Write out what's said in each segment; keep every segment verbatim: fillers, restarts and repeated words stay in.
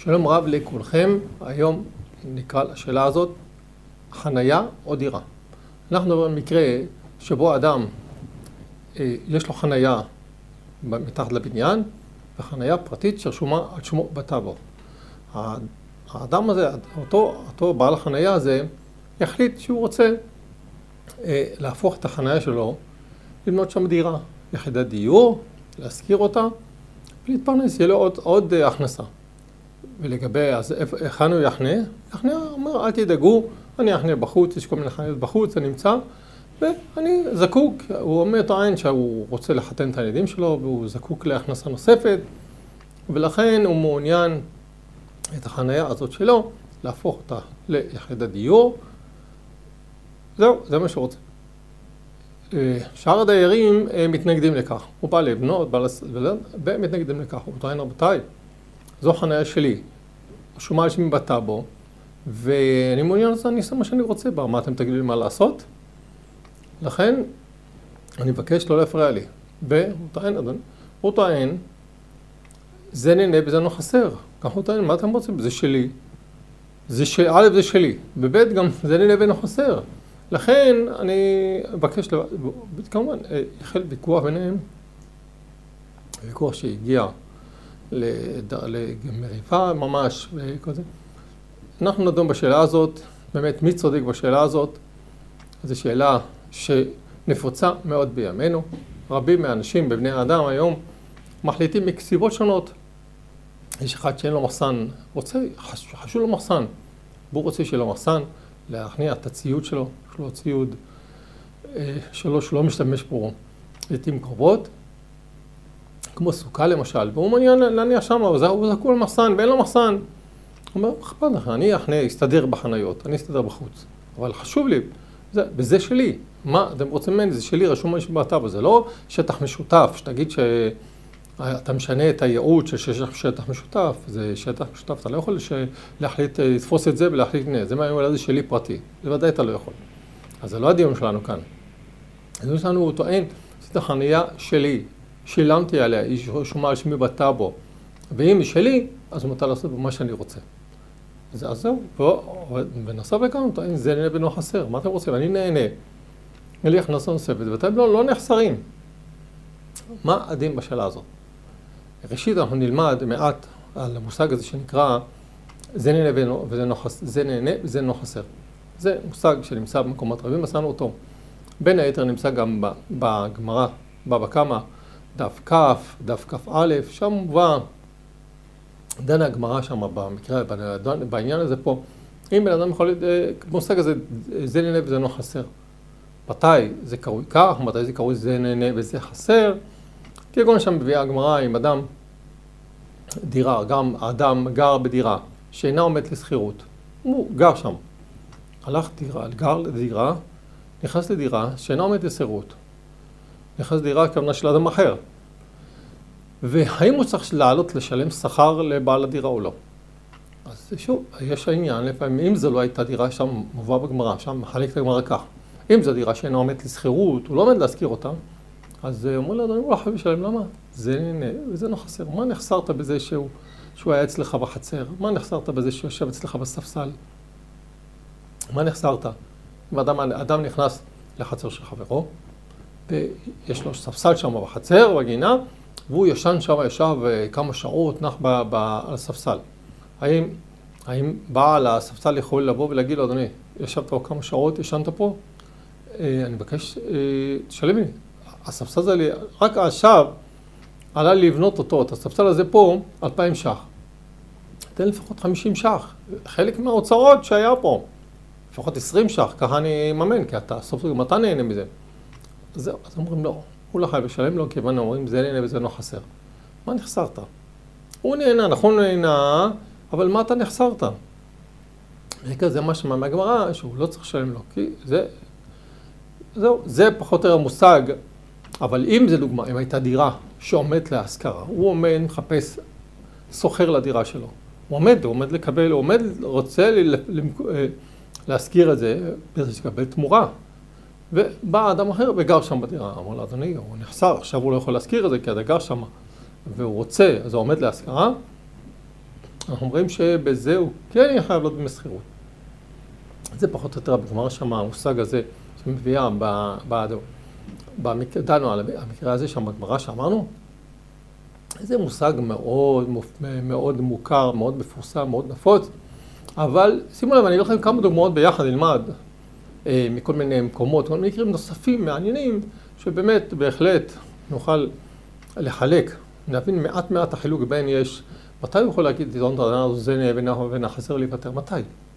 שלום רב לכולכם, היום נקרא לשאלה הזאת חנייה או דירה. אנחנו מדברים על מקרה שבו אדם יש לו חנייה מתחת לבניין וחנייה פרטית שרשומה על שמו בטאבו. האדם הזה, אותו, אותו בעל החנייה הזה, יחליט שהוא רוצה להפוך את החנייה שלו, לבנות שם דירה, יחידת דיור, להשכיר אותה ולהתפרנס, יהיה לו עוד, עוד הכנסה. ולגבי, אז היכן הוא יחנה? יחנה אומר, אל תדאגו, אני אחנה בחוץ, יש כל מיני חניות בחוץ, אני נמצא, ואני זקוק, הוא אומר טוען שהוא רוצה לחתן את הילדים שלו, והוא זקוק להכנסה נוספת, ולכן הוא מעוניין את החניה הזאת שלו, להפוך אותה ליחידת דיור. זהו, זה מה שהוא רוצה. שאר הדיירים מתנגדים לכך. הוא בא לבנות, בא לס... ומתנגדים לכך. הוא טוען, רבותיי, זו חניה שלי. שומה על שמי בטאבו, ואני מעוניין לזה, אני אעשה מה שאני רוצה בה. מה אתם תגידו לי מה לעשות? לכן, אני מבקש לא להפריע לי. והוא טוען, אדוני, הוא טוען, זה נהנה וזה לא חסר. כך הוא טוען, מה אתם רוצים? זה שלי. זה של... א', זה שלי. בב' גם זה נהנה ואינו חסר. לכן אני מבקש, כמובן, החל ויכוח ביניהם, ויכוח שהגיע למריבה ממש וכזה. אנחנו נדון בשאלה הזאת, באמת מי צודק בשאלה הזאת, זו שאלה שנפוצה מאוד בימינו. רבים מהאנשים בבני האדם היום מחליטים מסיבות שונות. יש אחד שאין לו מחסן, רוצה, חשוב לו מחסן, והוא רוצה שיהיה לו מחסן, להכניע את הציוד שלו, יש לו ציוד שלו שלא משתמש בו לעתים קרובות, כמו סוכה למשל, והוא מעוניין להניע שם, הוא זקוק למחסן ואין לו מחסן. הוא אומר, אכפת לך, אני אחנה, אסתדר בחניות, אני אסתדר בחוץ. אבל חשוב לי, זה, וזה שלי. מה אתם רוצים ממני? זה שלי, רשום משהו בטאבו, זה לא שטח משותף, שתגיד שאתה משנה את הייעוד של שטח משותף, זה שטח משותף, אתה לא יכול להחליט, לתפוס את זה ולהחליט, נה, זה מה אומר, זה שלי פרטי, לבדי אתה לא יכול. אז זה לא הדיון שלנו כאן. הדיון שלנו הוא טוען, זאת החניה שלי, שילמתי עליה, היא שומה על שמי בטאבו, ואם היא שלי, אז מותר לעשות במה שאני רוצה. אז זהו, ונוסף לכאן, הוא טוען, זה נהנה ואינו חסר, מה אתם רוצים? אני נהנה, אין לי הכנסה נוספת, ואתם לא, לא נחסרים. מה הדין בשאלה הזאת? ראשית, אנחנו נלמד מעט על המושג הזה שנקרא, זה נהנה וזה אינו חסר. זה מושג שנמצא במקומות רבים, מצאנו אותו. בין היתר נמצא גם בגמרא, בבא קמא, דף כ', דף כ"א, שם מובא, דנה הגמרא שם במקרה, בעניין הזה פה, אם בן אדם יכול, מושג הזה, זה נהנה וזה אינו חסר. מתי זה קרוי כך, מתי זה קרוי זה נהנה וזה חסר. כגון שם מביאה הגמרא עם אדם, דירה, גם האדם גר בדירה, שאינה עומדת לשכירות. הוא גר שם. הלך דירה, גר לדירה, נכנס לדירה שאינה עומדת לשכירות. נכנס לדירה כמובן של אדם אחר. והאם הוא צריך לעלות לשלם שכר לבעל הדירה או לא? אז שוב, יש העניין, לפעמים אם זו לא הייתה דירה, שם מובא בגמרא, שם מחלק את הגמרא כך. אם זו דירה שאינה עומדת לשכירות, הוא לא עומד להשכיר אותה, אז אומר לו, אדוני, הוא לא חייב לשלם, למה? זה נהנה וזה לא חסר. מה נחסרת בזה שהוא, שהוא היה אצלך בחצר? מה נחסרת בזה שהוא יושב אצלך בספסל? מה נחסרת? אם אדם, אדם נכנס לחצר של חברו, ויש לו ספסל שם בחצר, בגינה, והוא ישן שם, ישב כמה שעות, נח ב, ב, על הספסל. האם, האם בעל הספסל יכול לבוא ולהגיד לו, אדוני, ישבת פה כמה שעות, ישנת פה? אני מבקש, תשלם לי. הספסל הזה, רק עכשיו, עלה לי לבנות אותו, את הספסל הזה פה, אלפיים ש"ח. תן לפחות חמישים ש"ח. חלק מההוצאות שהיה פה. לפחות עשרים ש"ח, ככה אני מממן, כי אתה, סוף גם אתה נהנה מזה. אז זהו, אז אומרים לא, הוא לא חייב לשלם לו, כיוון אומרים, זה נהנה וזה לא חסר. מה נחסרת? הוא נהנה, נכון נהנה, אבל מה אתה נחסרת? וכך זה מה שמע מהגמרא, שהוא לא צריך לשלם לו, כי זה, זהו, זה פחות או יותר המושג, אבל אם זה דוגמה, אם הייתה דירה שעומדת להשכרה, הוא עומד, מחפש, סוחר לדירה שלו. הוא עומד, הוא עומד לקבל, הוא עומד, רוצה להשכיר את זה, בזה שקבל תמורה. ובא אדם אחר וגר שם בדירה. אמר לו, אדוני, הוא נחסר, עכשיו הוא לא יכול להשכיר את זה, כי אתה גר שם, והוא רוצה, אז הוא עומד להשכרה, אנחנו אומרים שבזה הוא כן יהיה חייב להיות במסחירות. זה פחות או יותר בגמרא שמה, המושג הזה שמביאה בעדו. דנו על המקרה הזה שם בגמרא שאמרנו, זה מושג מאוד, מאוד מוכר, מאוד מפורסם, מאוד נפוץ, אבל שימו לב, אני אגיד לכם כמה דוגמאות ביחד, נלמד אה, מכל מיני מקומות, כל מיני מקרים נוספים, מעניינים, שבאמת בהחלט נוכל לחלק, נבין מעט מעט החילוק בין יש, מתי הוא יכול להגיד, תזון את הדנה הזו, זה נהיה ונחסר להיפטר, מתי?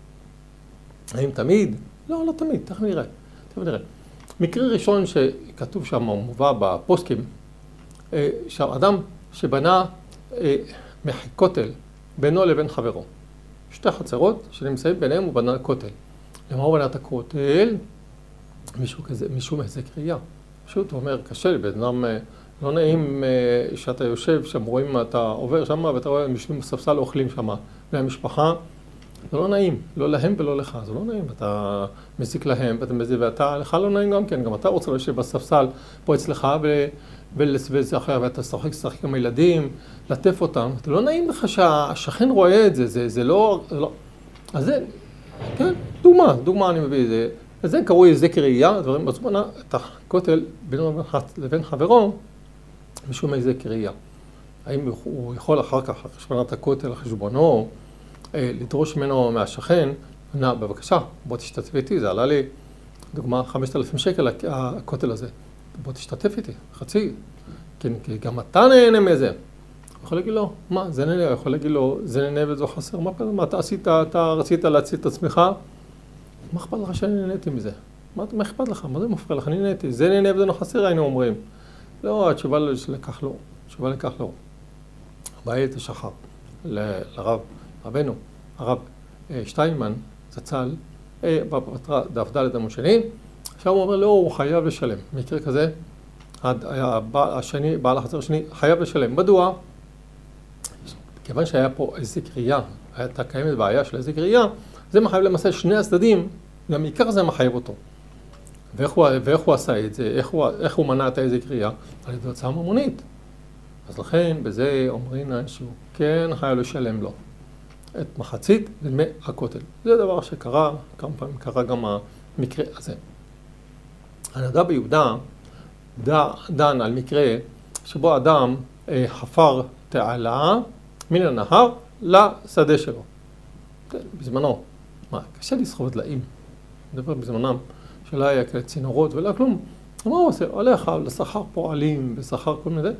האם תמיד? לא, לא תמיד, תכף נראה, תכף נראה. מקרה ראשון שכתוב שם, מובא בפוסקים, אה, שם אדם שבנה אה, מחיקותל בינו לבין חברו. שתי חצרות שנמצאים ביניהם הוא בנה כותל. למה הוא בנה את הכותל? מישהו כזה, מישהו מהזק ראייה. פשוט הוא אומר, קשה לי, בן אדם לא נעים אה, שאתה יושב שם, רואים, אתה עובר שם ואתה רואה משלים בספסל אוכלים שם. והמשפחה, זה לא נעים, לא להם ולא לך, זה לא נעים. אתה מזיק להם ואתה מזיק, ואתה, לך לא נעים גם כן, גם אתה רוצה לשבת בספסל פה אצלך ו... ולסבזה אחר, ואתה שחק, שחק עם הילדים, לטף אותם. זה לא נעים לך שהשכן רואה את זה, זה, זה לא, זה לא... אז זה, כן, דוגמה, דוגמה אני מביא את זה. וזה קרוי זק ראייה, דברים, אז הוא בנה את הכותל בינו לבין חברו, משום מה זק ראייה. האם הוא יכול אחר כך, אחרי שבנת הכותל לחשבונו, לדרוש ממנו מהשכן, נע, בבקשה, בוא תשתתף איתי, זה עלה לי, דוגמה, חמשת אלפים שקל הכותל הזה. בוא תשתתף איתי, חצי, כן, כי גם אתה נהנה מזה. הוא יכול להגיד לו, מה, זה נהנה, הוא יכול להגיד לו, זה נהנה וזו חסר, מה, מה אתה עשית, אתה רצית להציל את עצמך, מה אכפת לך שאני נהניתי מזה? מה, מה אכפת לך? מה זה מפריע לך? אני נהניתי, זה נהנה וזה לא חסר, היינו אומרים. לא, התשובה לכך לא, התשובה לכך לא. הבעיה את השחר, לרב, רבנו, הרב שטיינמן, זצ"ל, דף ד' עמוד שני, עכשיו הוא אומר, לא, הוא חייב לשלם. במקרה כזה, השני, בעל החצר השני, חייב לשלם. מדוע? כיוון שהיה פה איזו קריאה, הייתה קיימת בעיה של איזו קריאה, זה מחייב למעשה שני הצדדים, גם עיקר זה מחייב אותו. ואיך הוא, ואיך הוא עשה את זה? איך הוא, איך הוא מנע את איזו קריאה? על ידי הוצאה ממונית. אז לכן, בזה אומרים שהוא כן חייב לשלם לו את מחצית דמי הכותל. זה דבר שקרה, כמה פעמים קרה גם המקרה הזה. הנדב ביהודה דן על מקרה שבו אדם אה, חפר תעלה מן הנהר לשדה שלו. בזמנו, מה, קשה לסחוב דליים. מדבר בזמנם שלא היה כאלה צינורות ולא כלום. מה הוא עושה? הולך לשכר פועלים, לשכר כל מיני,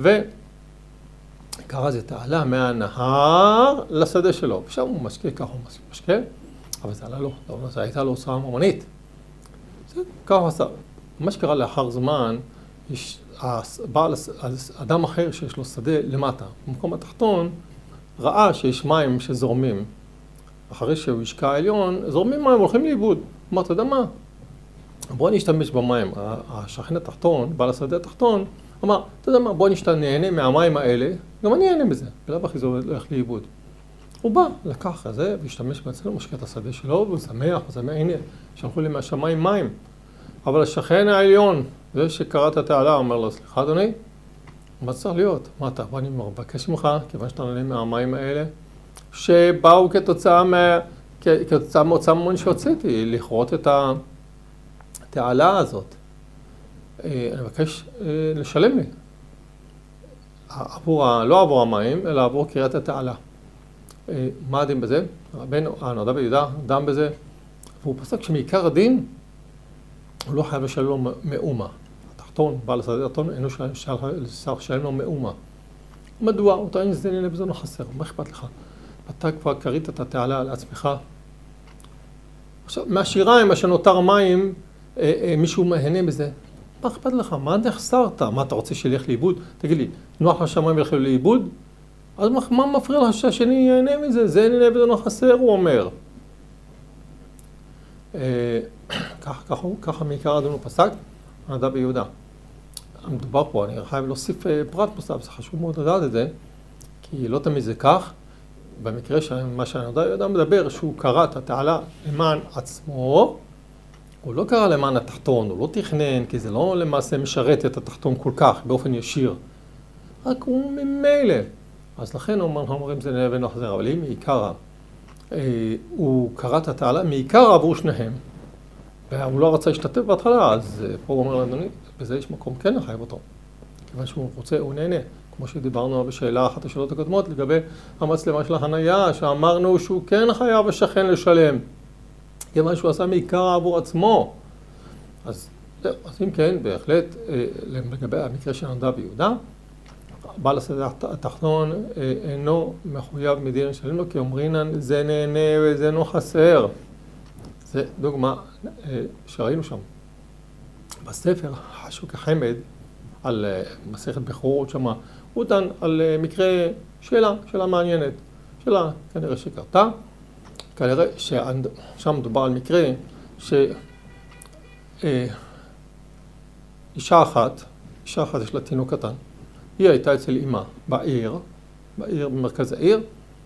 וקרא זה תעלה מהנהר לשדה שלו. ושם הוא משקה, ככה הוא משקה, אבל זה עלה לו, זה הייתה לו הוצאה ממונית. ככה הוא עשה. מה שקרה לאחר זמן, יש בעל, אדם אחר שיש לו שדה למטה, במקום התחתון, ראה שיש מים שזורמים. אחרי שהוא השקע העליון, זורמים מים, הולכים לאיבוד. אמר, אתה יודע מה? בוא נשתמש במים. השכן התחתון, בעל השדה התחתון, אמר, אתה יודע מה? בוא נהנה מהמים האלה, גם אני אהנה בזה. בלב אחי זה הולך לאיבוד. הוא בא, לקח את זה, והשתמש בעצמו, משקע את השדה שלו, והוא שמח, הוא שמח, הנה, שלחו לי מהשמיים מים. אבל השכן העליון, זה שקרא את התעלה, אומר לו, סליחה אדוני, מה צריך להיות? מה אתה? בוא אני מבקש ממך, כיוון שאתה נהנה מהמים האלה, שבאו כתוצאה מה... כתוצאה מהוצאה ממונית שהוצאתי, לכרות את התעלה הזאת. אני מבקש לשלם לי. עבור, לא עבור המים, אלא עבור קריאת התעלה. מה הדין בזה? רבנו, הנדב ביהודה, דם בזה, והוא פסק שמעיקר הדין, הוא לא חייב לשלם לו מאומה. התחתון, בעל השדה התחתון, אינו לשלם לו מאומה. מדוע? הוא טוען שזה נהנה בזה לא חסר, מה אכפת לך? אתה כבר קרית את התעלה על עצמך. עכשיו, מהשיריים, מה שנותר מים, אה, אה, מישהו מהנה בזה. מה אכפת לך? מה נחסרת? מה אתה רוצה שילך לאיבוד? תגיד לי, נוח לשמיים ילכו לאיבוד? אז מה, מה מפריע לך שהשני ייהנה מזה? זה נהנה בזה לא חסר, הוא אומר. אה, ככה, ככה, ככה מעיקר הדין הוא פסק, הנדב ביהודה. מדובר פה, אני חייב להוסיף פרט נוסף, זה חשוב מאוד לדעת את זה, כי לא תמיד זה כך. במקרה שמה שהנדב ביהודה מדבר, שהוא קרא את התעלה למען עצמו, הוא לא קרא למען התחתון, הוא לא תכנן, כי זה לא למעשה משרת את התחתון כל כך, באופן ישיר. רק הוא ממילא אז לכן אנחנו אומרים זה נהנה ואינו חסר, אבל אם מעיקרא, הוא קרא את התעלה, מעיקרא עבור שניהם, והוא לא רצה להשתתף בהתחלה, אז פה הוא אומר לאדוני, בזה יש מקום כן לחייב אותו. כיוון שהוא רוצה, הוא נהנה. כמו שדיברנו בשאלה אחת השאלות הקודמות, לגבי המצלמה של החנייה, שאמרנו שהוא כן חייב השכן לשלם. כיוון שהוא עשה מעיקרא עבור עצמו. אז, אז אם כן, בהחלט, לגבי המקרה של נדב ויהודה, בעל השדה התחתון אינו מחויב מדין לשלם לו, כי אומרינן זה נהנה וזה אינו חסר. זה דוגמה שראינו שם. בספר חשוק החמד, על מסכת בכורות שמה, הוא דן על מקרה שאלה, שאלה מעניינת. שאלה כנראה שקרתה, כנראה ששם מדובר על מקרה שאישה אחת, אישה אחת יש לה תינוק קטן, היא הייתה אצל אמא בעיר, בעיר במרכז העיר,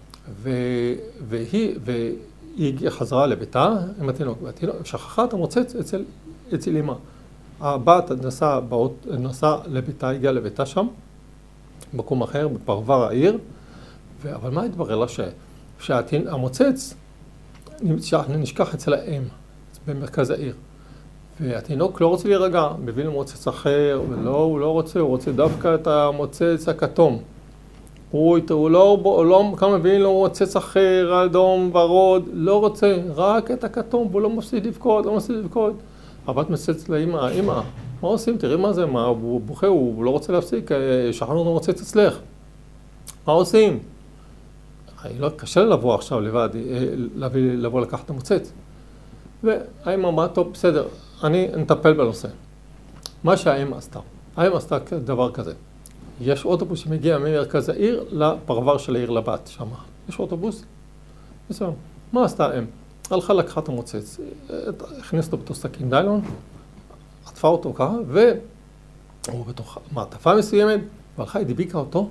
והיא, והיא חזרה לביתה עם התינוק, והתינוק שכחה את המוצץ אצל, אצל אמא. הבת נסעה, נסעה לביתה, הגיעה לביתה שם, במקום אחר, בפרבר העיר, ו... אבל מה התברר לה? ש... שהמוצץ נשכח אצל האם, במרכז העיר. והתינוק לא רוצה להירגע, מביא לו מוצץ אחר, ולא, הוא לא רוצה, הוא רוצה דווקא את המוצץ הכתום. הוא, הוא לא, הוא לא, כמה מביא לו מוצץ אחר, אדום, ורוד, לא רוצה, רק את הכתום, והוא לא מפסיד לבכות, לא מפסיד לבכות. הבת מצץ לאמא, אמא, מה עושים? תראי מה זה, מה, הוא בוכה, הוא לא רוצה להפסיק, שכחנו אותו מוצץ אצלך. מה עושים? לא, קשה לבוא עכשיו לבד, להביא, לבוא לקחת את המוצץ. והאמא אמרה, טוב, בסדר, אני נטפל בנושא. מה שהאמא עשתה, האמא עשתה דבר כזה. יש אוטובוס שמגיע ממרכז העיר לפרבר של העיר לבת, שם. יש אוטובוס. בסדר. מה עשתה האם? הלכה לקחה את המוצץ, הכניס אותו בתוך סכין ניילון, עטפה אותו ככה, והוא בתוך מעטפה מסוימת, והלכה, הדביקה אותו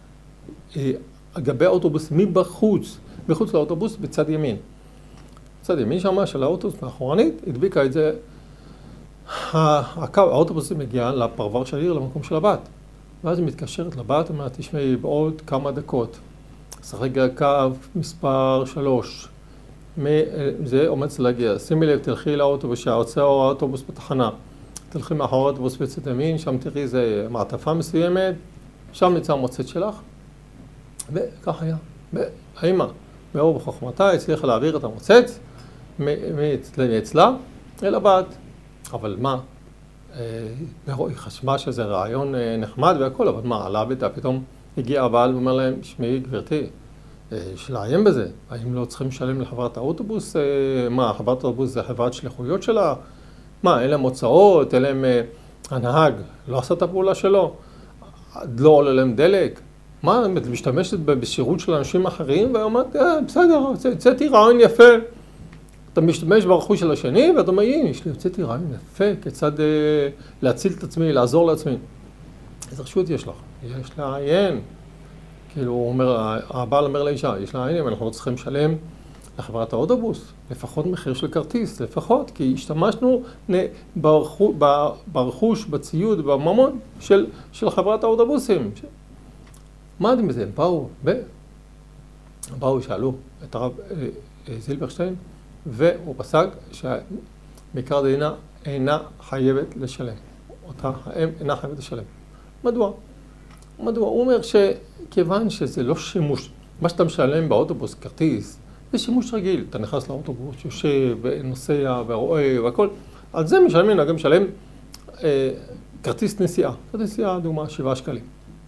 אגבי האוטובוס מבחוץ, מחוץ לאוטובוס בצד ימין. בצד ימין שם של האוטובוס מאחורנית, הדביקה את זה, הקו, האוטובוס מגיע לפרבר של העיר, למקום של הבת. ואז היא מתקשרת לבת, אומרת, תשמעי, בעוד כמה דקות, שחק הקו מספר שלוש. זה עומד להגיע, שימי לב, תלכי לאוטובוס, שעוצר האוטובוס בתחנה, תלכי מאחור האוטובוס בצד ימין, שם תראי איזה מעטפה מסוימת, שם נמצא המוצץ שלך, וכך היה. האמא, מאור בחוכמתה, הצליחה להעביר את המוצץ מאצלה אל הבת. אבל מה? היא חשבה שזה רעיון נחמד והכל, אבל מה, עלה ביתה, פתאום הגיע הבעל ואומר להם, שמעי גברתי, יש לעיין בזה, האם לא צריכים לשלם לחברת האוטובוס? מה, חברת האוטובוס זה חברת שליחויות שלה? מה, אין להם הוצאות, אין להם הנהג, לא עשה את הפעולה שלו, לא עולה להם דלק? מה, את משתמשת בשירות של אנשים אחרים? ואומרת, אה, בסדר, הוצאתי רעיון יפה. אתה משתמש ברכוש של השני, ואתה אומר, הנה, יש לי הוצאתי רעיון יפה, כיצד אה, להציל את עצמי, לעזור לעצמי. איזה רשות יש לך? יש לעיין. כאילו, הוא אומר, הבעל אומר לאישה, יש לעיין, אנחנו לא צריכים לשלם לחברת האוטובוס, לפחות מחיר של כרטיס, לפחות, כי השתמשנו ברכוש, ברכוש בציוד, בממון של, של חברת האוטובוסים. מה אתם בזה? הם באו, ו... באו, שאלו את הרב זילברשטיין, והוא פסק שמעיקרא דינא אינה חייבת לשלם. אותה האם אינה חייבת לשלם. מדוע? מדוע? הוא אומר שכיוון שזה לא שימוש, מה שאתה משלם באוטובוס, כרטיס, זה שימוש רגיל. אתה נכנס לאוטובוס, יושב, נוסע ורואה והכל. על זה משלמים, גם משלם אה, כרטיס נסיעה. כרטיס נסיעה, דוגמה, שבעה שקלים.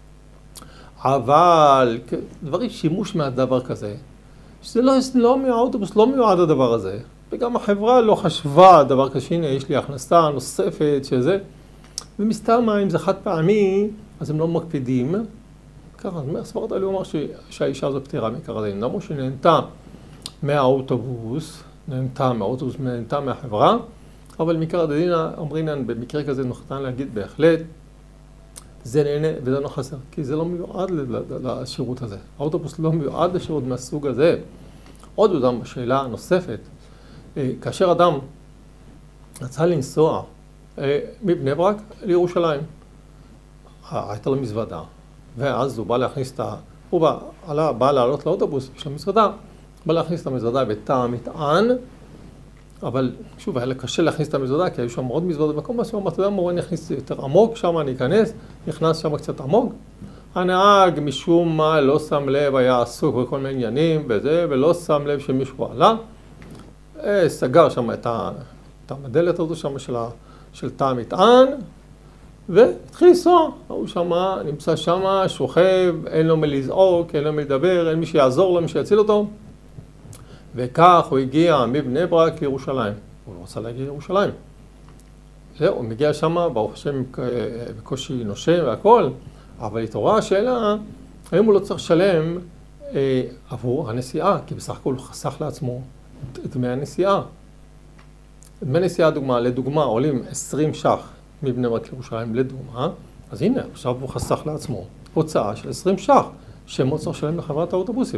אבל דברים, שימוש מהדבר כזה, שזה לא, לא מהאוטובוס, לא מיועד הדבר הזה, וגם החברה לא חשבה דבר כזה, הנה, יש לי הכנסה נוספת שזה, ומסתם אם זה חד פעמי, אז הם לא מקפידים. ככה, הסברת עלי אומר שהאישה הזו פטירה מעיקרא דינא, למה שנהנתה מהאוטובוס, נהנתה מהאוטובוס, נהנתה מהחברה, אבל מעיקרא דינא, אומרינן, במקרה כזה נוחתן להגיד בהחלט, זה נהנה וזה לא חסר, כי זה לא מיועד לשירות הזה. האוטובוס לא מיועד לשירות מהסוג הזה. עוד אדם בשאלה הנוספת, כאשר אדם רצה לנסוע מבני ברק לירושלים, הייתה לו מזוודה, ואז הוא בא להכניס את הוא בא, עלה, בא לעלות לאוטובוס של המזוודה, בא להכניס את המזוודה בתא המטען, אבל שוב, היה קשה להכניס את המזוודה, כי היו שם עוד מזוודות במקום מסוים, אתה יודע, מורה, אני אכניס יותר עמוק, שם אני אכנס, נכנס שם קצת עמוק. הנהג משום מה לא שם לב, היה עסוק בכל מיני עניינים וזה, ולא שם לב שמישהו עלה, סגר שם את המדלת הזו שם של, של תא המטען, והתחיל לנסוע. הוא שם, נמצא שם, שוכב, אין לו מי לזעוק, אין לו מי לדבר, אין מי שיעזור לו, מי שיציל אותו. וכך הוא הגיע מבני ברק לירושלים. הוא לא רצה להגיע לירושלים. זהו, הוא מגיע שם, ברוך השם, בקושי נושם והכל, אבל התעוררה השאלה, האם הוא לא צריך לשלם אה, עבור הנסיעה, כי בסך הכל הוא חסך לעצמו את דמי הנסיעה. דמי נסיעה, דוגמה, לדוגמה, עולים עשרים ש"ח מבני ברק לירושלים, לדוגמה, אז הנה, עכשיו הוא חסך לעצמו הוצאה של עשרים ש"ח, שהם צריך לשלם לחברת האוטובוסים.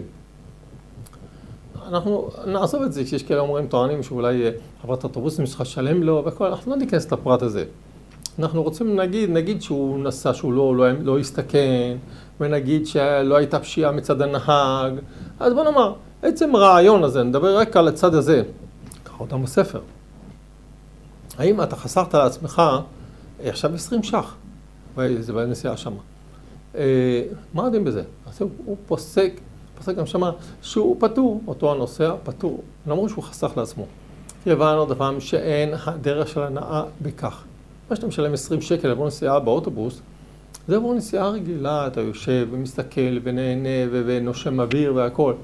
אנחנו נעזוב את זה, שיש כאלה אומרים טוענים שאולי חברת האוטובוסים צריכה לשלם לו וכל, אנחנו לא ניכנס לפרט הזה. אנחנו רוצים נגיד, נגיד שהוא נסע, שהוא לא, לא, לא הסתכן, ונגיד שלא הייתה פשיעה מצד הנהג, אז בוא נאמר, עצם רעיון הזה, נדבר רק על הצד הזה, קרא אותם בספר. האם אתה חסכת לעצמך עכשיו עשרים ש"ח, וזה בנסיעה שמה. מה יודעים בזה? אז הוא, הוא פוסק, פוסק גם שמה שהוא פטור, אותו הנוסע פטור, למרות שהוא חסך לעצמו. יבן עוד פעם שאין הדרך של הנאה בכך. מה שאתה משלם עשרים שקל עבור נסיעה באוטובוס, זה עבור נסיעה רגילה, אתה יושב ומסתכל ונהנה ונושם אוויר והכל.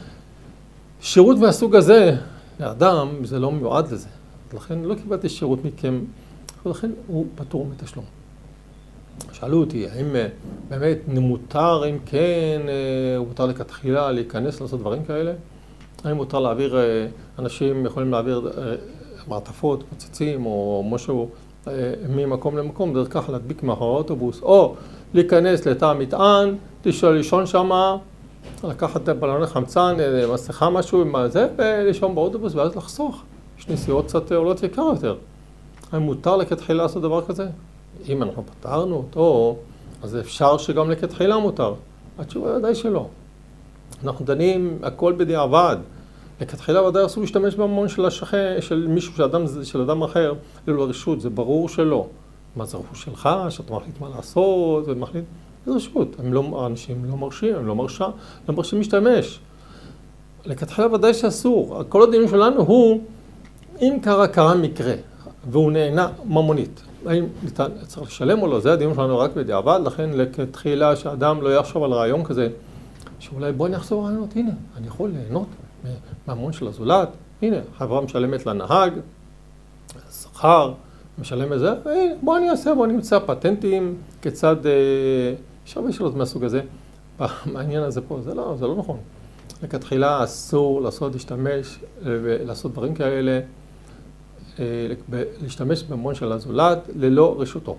שירות מהסוג הזה, לאדם, זה לא מיועד לזה. לכן לא קיבלתי שירות מכם, ולכן הוא פטור מתשלום. שאלו אותי, האם באמת מותר, אם כן, הוא מותר לכתחילה להיכנס לעשות דברים כאלה? האם מותר להעביר, אנשים יכולים להעביר מעטפות, פוצצים או משהו ממקום למקום, דרך כך להדביק מאחורי האוטובוס, או להיכנס לתא המטען, לישון שמה, לקחת בלוני חמצן, מסכה משהו עם זה, ולישון באוטובוס ואז לחסוך. יש נסיעות קצת עולות יקר יותר. האם מותר לכתחילה לעשות דבר כזה? אם אנחנו פתרנו אותו, אז אפשר שגם לכתחילה מותר. התשובה ודאי שלא. אנחנו דנים הכל בדיעבד. לכתחילה ודאי אסור להשתמש בממון של השכן, של מישהו, של אדם, של אדם אחר, ללא רשות, זה ברור שלא. מה זה רכוש שלך, שאתה מחליט מה לעשות, ומחליט, זה רשות. הם לא, האנשים לא מרשים, הם לא מרשה, לא מרשים להשתמש. לכתחילה ודאי שאסור. כל הדיון שלנו הוא, אם קרה, קרה מקרה, והוא נהנה ממונית. האם ניתן, צריך לשלם או לא? זה הדיון שלנו רק בדיעבד, לכן לכתחילה שאדם לא יחשוב על רעיון כזה, שאולי בוא נחזור רעיונות, הנה, אני יכול ליהנות מהמון של הזולת, הנה, חברה משלמת לנהג, שכר, משלם את זה, והנה, בוא אני אעשה, בוא נמצא פטנטים, כיצד, יש הרבה שאלות מהסוג הזה, בעניין הזה פה, זה לא, זה לא נכון. לכתחילה אסור לעשות, להשתמש ולעשות דברים כאלה, להשתמש במון של הזולת ללא רשותו.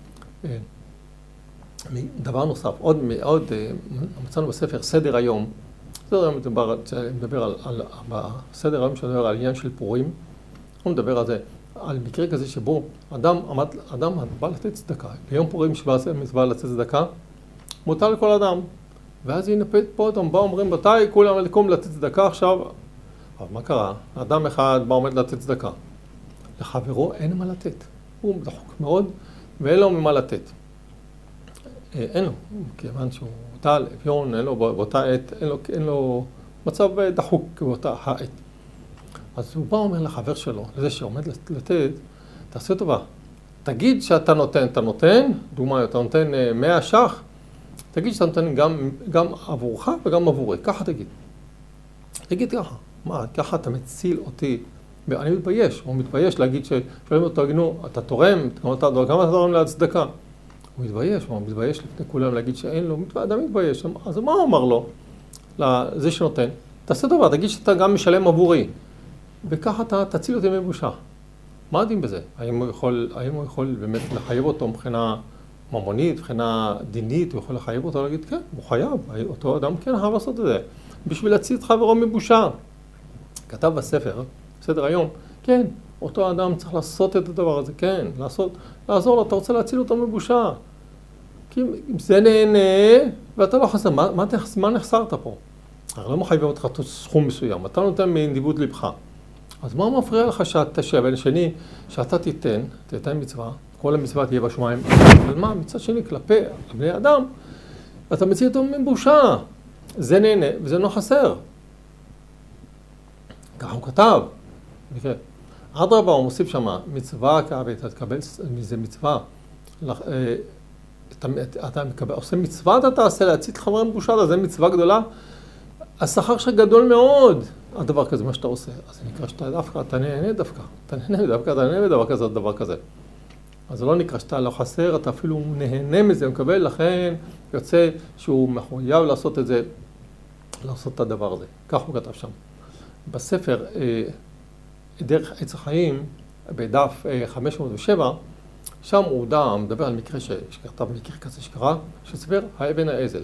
דבר נוסף, עוד, עוד מצאנו בספר סדר היום, סדר היום מדבר, מדבר על, על, בסדר היום שמדבר על עניין של פורים, הוא מדבר על זה, על מקרה כזה שבו אדם, עמד, אדם בא לתת צדקה, ביום פורים שבע מצווה לתת צדקה, מותר לכל אדם, ואז הנה פה אותם בא אומרים, מתי כולם לקום לתת צדקה עכשיו, אבל מה קרה? אדם אחד בא עומד לתת צדקה. לחברו אין מה לתת. הוא דחוק מאוד, ואין לו ממה לתת. אין לו, כיוון שהוא טל, אפיון, אין לו באותה עת, אין לו, אין לו מצב דחוק באותה העת. אז הוא בא אומר לחבר שלו, לזה שעומד לתת, תעשה טובה. תגיד שאתה נותן, אתה נותן, דוגמה, אתה נותן מאה ש"ח, תגיד שאתה נותן גם, גם עבורך וגם עבורי, ככה תגיד. תגיד ככה, מה, ככה אתה מציל אותי. אני מתבייש, הוא מתבייש להגיד ששואלים אותו, תגידו, אתה תורם, כמה אתה תורם להצדקה? הוא מתבייש, הוא מתבייש לפני כולם להגיד שאין לו, אדם מתבייש. אז מה הוא אמר לו? לזה שנותן, תעשה טובה, תגיד שאתה גם משלם עבורי. וככה אתה תציל אותי מבושה. מה יודעים בזה? האם הוא יכול, האם הוא יכול באמת לחייב אותו מבחינה ממונית, מבחינה דינית, הוא יכול לחייב אותו להגיד, כן, הוא חייב, אותו אדם כן חייב לעשות את זה. בשביל להציל את חברו מבושה. כתב בספר, בסדר היום, כן, אותו אדם צריך לעשות את הדבר הזה, כן, לעשות, לעזור לו, אתה רוצה להציל אותו מבושה. כי אם זה נהנה, ואתה לא חסר, מה, מה, מה נחסרת פה? הרי לא מחייבים אותך סכום מסוים, אתה נותן מנדיבות לבך. אז מה מפריע לך שאתה שווה לשני, שאתה תיתן, תיתן מצווה, כל המצווה תהיה בשמיים, אבל מה, מצד שני, כלפי בני אדם, אתה מציע אותו מבושה. זה נהנה וזה לא חסר. ככה הוא כתב. אדרבה, הוא מוסיף שמה, מצווה, אתה תקבל מזה מצווה. אתה, אתה מקבל, עושה מצווה, אתה תעשה להצית חברי מבושה, זה מצווה גדולה. השכר שלך גדול מאוד, הדבר כזה, מה שאתה עושה. אז זה נקרא שאתה דווקא, אתה נהנה דווקא. אתה נהנה דווקא, אתה נהנה בדבר כזה, דבר כזה. אז זה לא נקרא שאתה לא חסר, אתה אפילו נהנה מזה, מקבל, לכן יוצא שהוא מחויב לעשות את זה, לעשות את הדבר הזה. כך הוא כתב שם. בספר, דרך עץ החיים, בדף חמש מאות ושבע, שם הוא דם, מדבר על מקרה שכתב, מקרה כזה שקרה, שספר האבן האזל.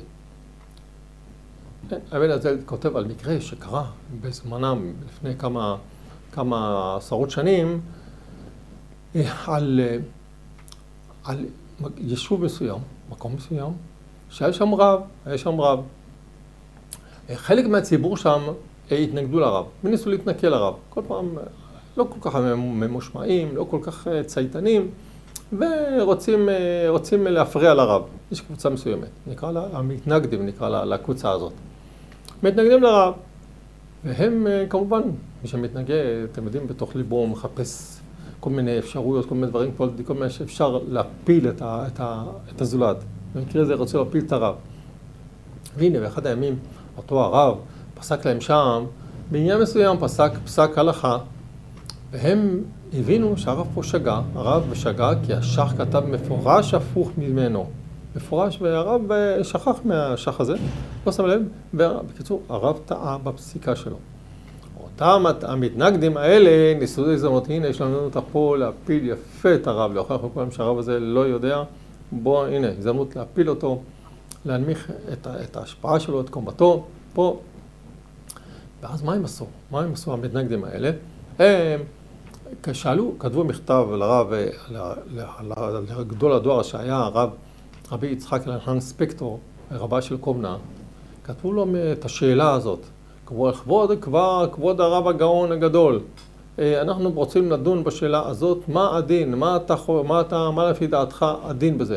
האבן האזל כותב על מקרה שקרה בזמנם, לפני כמה, כמה עשרות שנים, על, על יישוב מסוים, מקום מסוים, שהיה שם רב, היה שם רב. חלק מהציבור שם התנגדו לרב, וניסו להתנכל לרב. כל פעם לא כל כך ממושמעים, לא כל כך צייתנים, ורוצים רוצים להפריע לרב. יש קבוצה מסוימת, נקרא לה, המתנגדים נקרא לה, לקבוצה הזאת. מתנגדים לרב, והם כמובן, מי שמתנגד, אתם יודעים, בתוך ליבו מחפש כל מיני אפשרויות, כל מיני דברים, כל מיני שאפשר להפיל את, ה, את, ה, את הזולת. במקרה הזה רוצה להפיל את הרב. והנה, באחד הימים, אותו הרב פסק להם שם, בעניין מסוים פסק, פסק הלכה, והם הבינו שהרב פה שגה, הרב שגה, כי השח כתב מפורש הפוך ממנו. מפורש, והרב שכח מהשח הזה, לא שם לב, ובקיצור, הרב טעה בפסיקה שלו. אותם המתנגדים האלה ניסו להזדמנות, הנה יש לנו אותה פה להפיל יפה את הרב, להוכיח לכולם שהרב הזה לא יודע, בוא, הנה, הזדמנות להפיל אותו, להנמיך את, את ההשפעה שלו, את קומתו, פה. ואז מה הם עשו? מה הם עשו המתנגדים האלה? הם שאלו, כתבו מכתב לרב, לגדול הדואר שהיה הרב, רבי יצחק אלחנן ספקטור, רבה של קומנה, כתבו לו את השאלה הזאת. כבוד, כבוד, כבוד הרב הגאון הגדול, אנחנו רוצים לדון בשאלה הזאת, מה הדין, מה אתה, מה אתה, מה לפי דעתך הדין בזה?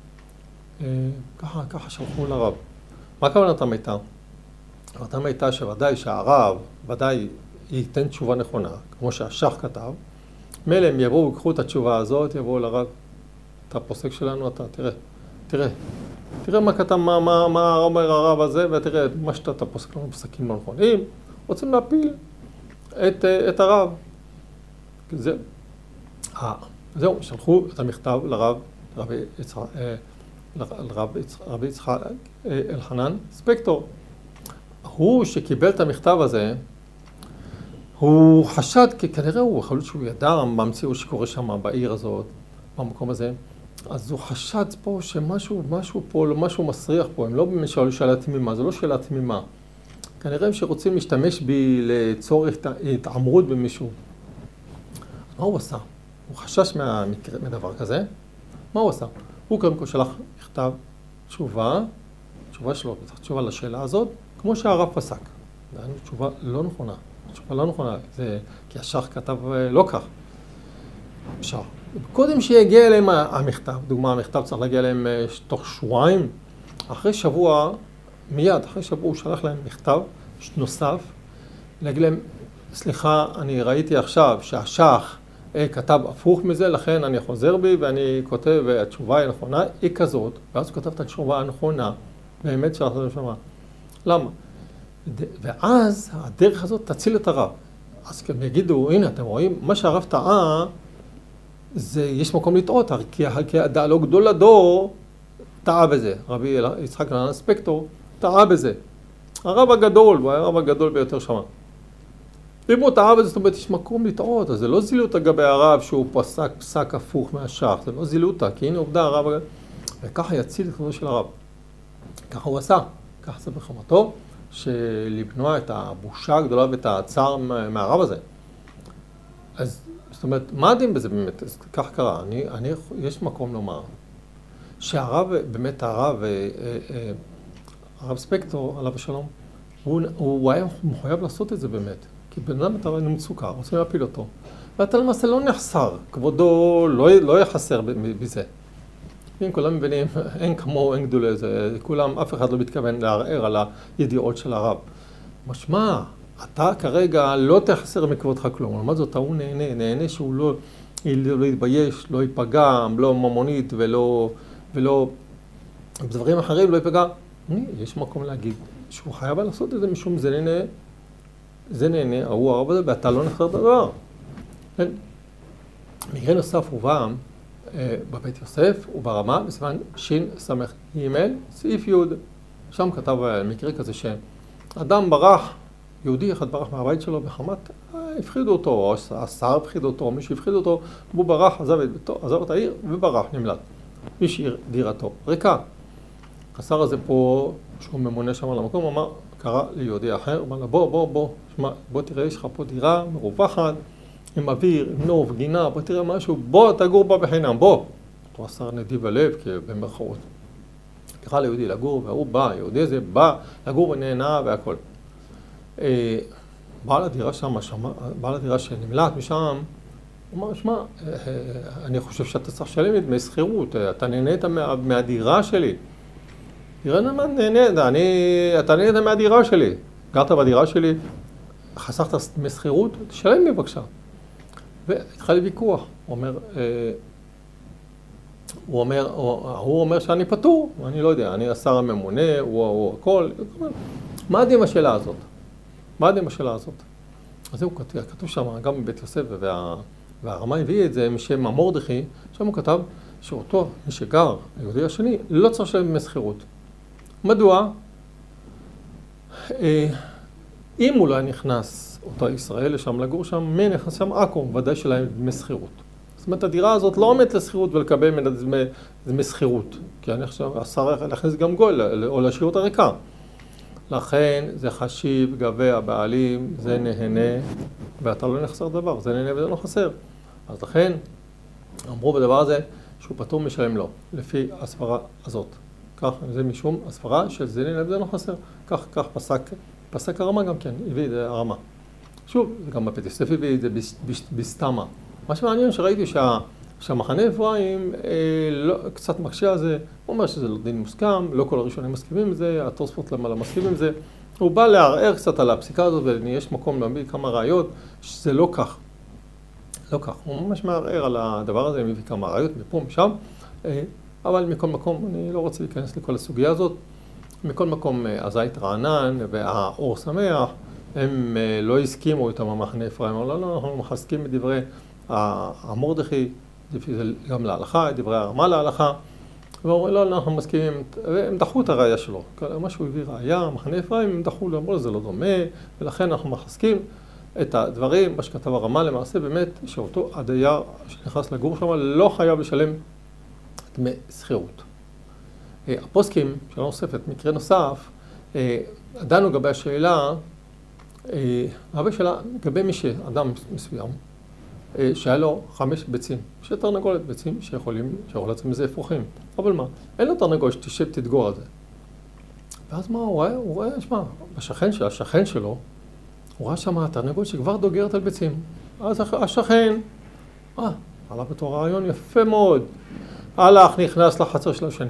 ככה, ככה שלחו לרב. מה כוונתם הייתה? כוונתם הייתה שוודאי שהרב, ודאי ייתן תשובה נכונה, כמו שהשח כתב. מילא הם יבואו, יקחו את התשובה הזאת, יבואו לרב, אתה הפוסק שלנו, אתה תראה, תראה. תראה מה כתב, מה, מה, מה אומר הרב הזה, ותראה מה שאתה פוסק לנו פסקים לא נכונים, רוצים להפיל את, את הרב. זה, אה, זהו, שלחו את המכתב לרב, לרב יצחק, לרב יצחק אלחנן ספקטור. הוא שקיבל את המכתב הזה, הוא חשד, כי כנראה הוא יכול להיות שהוא ידע במציאות שקורה שם בעיר הזאת, במקום הזה. אז הוא חשד פה שמשהו, משהו פה, משהו מסריח פה, הם לא באמת שאלה תמימה, זה לא שאלה תמימה. כנראה הם שרוצים להשתמש בי לצורך התעמרות במישהו. מה הוא עשה? הוא חשש מהמקרה, מדבר כזה. מה הוא עשה? הוא קודם כל שלח מכתב תשובה, תשובה שלו, תשובה לשאלה הזאת, כמו שהרב פסק. זו תשובה לא נכונה, תשובה לא נכונה, זה כי השח כתב לא כך. עכשיו, קודם שיגיע אליהם המכתב, דוגמה, המכתב צריך להגיע אליהם תוך שבועיים, אחרי שבוע, מיד, אחרי שבוע הוא שלח להם מכתב נוסף, להגיד להם, סליחה, אני ראיתי עכשיו שהשח כתב הפוך מזה, לכן אני חוזר בי ואני כותב, והתשובה היא נכונה, היא כזאת, ואז הוא כתב את התשובה הנכונה, באמת שלחת להם שמה. למה? ואז הדרך הזאת תציל את הרב. אז הם יגידו, הנה, אתם רואים, מה שהרב טעה, זה, יש מקום לטעות, כי הדעה לא גדול לדור, טעה בזה. רבי יצחק אלחנן ספקטור, טעה בזה. הרב הגדול, הוא היה הרב הגדול ביותר שמה. אם הוא טעה בזה, זאת אומרת, יש מקום לטעות, אז זה לא זילות לגבי הרב שהוא פסק פסק הפוך מהשח, זה לא זילותה, כי הנה עובדה הרב הגדול. וככה יציל את כבודו של הרב. ככה הוא עשה, ככה זה בחמתו, שלבנוע את הבושה הגדולה ואת הצער מהרב הזה. אז זאת אומרת, מה הדין בזה באמת? אז כך קרה. אני, אני, יש מקום לומר שהרב, באמת הרב, הרב ספקטור, עליו השלום, הוא, הוא היה מחויב לעשות את זה באמת. כי בן אדם אתה מצוקה, רוצים להפיל אותו. ואתה למעשה לא נחסר, כבודו לא, לא יחסר בזה. אם כולם מבינים, אין כמו, אין גדולי זה, כולם, אף אחד לא מתכוון לערער על הידיעות של הרב. משמע, אתה כרגע לא תחסר מכבודך כלום, לעומת זאת, הוא נהנה, נהנה שהוא לא, לא יתבייש, לא ייפגע, לא ממונית ולא, ולא, בדברים אחרים לא ייפגע. יש מקום להגיד שהוא חייב לעשות את זה משום זה נהנה, זה נהנה, הוא הרב הזה, ואתה לא נחסר דבר. מקרה נוסף הובא בבית יוסף וברמה בסימן שין סמך ג' סעיף י', שם כתב מקרה כזה שאדם ברח, יהודי אחד ברח מהבית שלו בחמת, הפחידו אותו, או השר הפחיד אותו, או מישהו הפחיד אותו, והוא ברח, עזב את ביתו, עזב את העיר וברח, נמלט. מי שהעיר דירתו, ריקה. השר הזה פה, שהוא ממונה שם על המקום, אמר, קרא ליהודי אחר, אמר לה, בוא, בוא, בוא, שמה, בוא תראה, יש לך פה דירה מרווחת, עם אוויר, עם נוף, גינה, בוא תראה משהו, בוא תגור בה בחינם, בוא. אותו השר נדיב הלב, כי במרכאות. קרא ליהודי לגור, והוא בא, יהודי הזה בא לגור ונהנה והכל. בעל הדירה שם, בעל הדירה שנמלט משם, הוא אמר, שמע, אני חושב שאתה צריך לשלם את דמי שכירות, אתה נהנית מהדירה שלי. תראה נאמן, נהנית, אתה נהנית מהדירה שלי. גרת בדירה שלי, חסכת דמי שכירות, תשלם לי בבקשה. והתחיל ויכוח, הוא אומר, הוא אומר, הוא אומר שאני פטור, אני לא יודע, אני השר הממונה, הוא, הוא הכל. מה עדים השאלה הזאת? מה עדים השאלה הזאת? אז זהו, כתוב שם, גם בבית יוסף, וה, והרמה הביא את זה משם המורדכי, שם הוא כתב שאותו, מי שגר, היהודי השני, לא צריך לשלם דמי שכירות. מדוע? אם הוא לא נכנס אותה ישראל לשם לגור שם, מי נכנס שם? עכו, ודאי שלהם דמי שכירות. זאת אומרת, הדירה הזאת לא עומדת לשכירות ולקבל ממנה דמי, דמי שכירות. כי אני עכשיו, השר יכול להכניס גם גול, או להשאיר אותה ריקה. לכן זה חשיב, גבי הבעלים, זה נהנה, ואתה לא נחסר דבר, זה נהנה וזה לא חסר. אז לכן, אמרו בדבר הזה שהוא פטור משלם לו, לפי הסברה הזאת. כך, זה משום הסברה של זה נהנה וזה לא חסר. כך, כך פסק, פסק הרמה גם כן, הביא את זה הרמה. שוב, גם בבית יוסף הביא את זה בסתמה. מה שמעניין שראיתי שה, שהמחנה אפרים אה, לא, קצת מקשה על זה, הוא אומר שזה לא דין מוסכם, לא כל הראשונים מסכימים עם זה, התוספות למעלה מסכימים עם זה. הוא בא לערער קצת על הפסיקה הזאת, ויש מקום להביא כמה ראיות שזה לא כך. לא כך, הוא ממש מערער על הדבר הזה, מביא כמה ראיות מפה, משם, אה, אבל מכל מקום, אני לא רוצה להיכנס לכל הסוגיה הזאת. מכל מקום, הזית רענן והאור שמח, הם לא הסכימו איתם המחנה אפרים, אבל לא, אנחנו מחזקים את דברי המורדכי, גם להלכה, את דברי הרמה להלכה, ואומרים, לא, אנחנו מסכימים, והם דחו את הראייה שלו. מה שהוא הביא ראייה, המחנה אפרים, הם דחו, אמרו לו, זה לא דומה, ולכן אנחנו מחזקים את הדברים, מה שכתב הרמה למעשה, באמת, שאותו הדייר שנכנס לגור שם לא חייב לשלם דמי שכירות. הפוסקים, שאלה נוספת, מקרה נוסף, דנו גבי השאלה, הרבה שאלה גבי מי שאדם מסוים, שהיה לו חמש ביצים, שתרנגולת ביצים שיכולים, שיכול לצאת מזה אפרוחים. אבל מה? אין לו תרנגולת שתשב תתגור על זה. ואז מה הוא רואה? הוא רואה, שמה, בשכן של השכן שלו, הוא ראה שם תרנגולת שכבר דוגרת על ביצים. אז השכן, אה, עלה בתור רעיון יפה מאוד. הלך, נכנס לחצר של השני.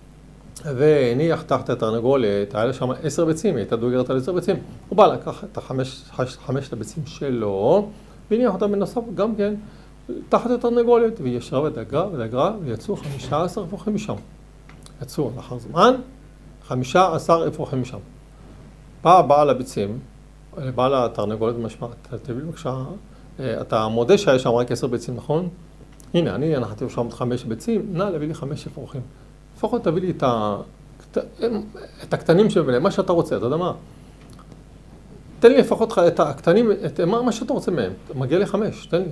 והניח תחת התרנגולת, היה לה שם עשר ביצים, היא הייתה דוגרת על עשר ביצים. הוא בא לקח את החמש, חמשת הביצים שלו, והניח אותם בנוסף גם כן תחת התרנגולת, והיא ישרה ודגרה ודגרה, ויצאו חמישה עשר אפרוחים משם. יצאו לאחר זמן, חמישה עשר אפרוחים משם. בא בעל הביצים, בעל התרנגולת במשמע, תביא לי בבקשה, אתה מודה שהיה שם רק עשר ביצים, נכון? הנה, אני נחתי שם חמש ביצים, נא להביא לי חמש אפרוחים. לפחות תביא לי את, ה... את הקטנים שבהם, מה שאתה רוצה, אתה יודע מה? תן לי לפחות את הקטנים, את מה, מה שאתה רוצה מהם, מגיע לי חמש, תן לי.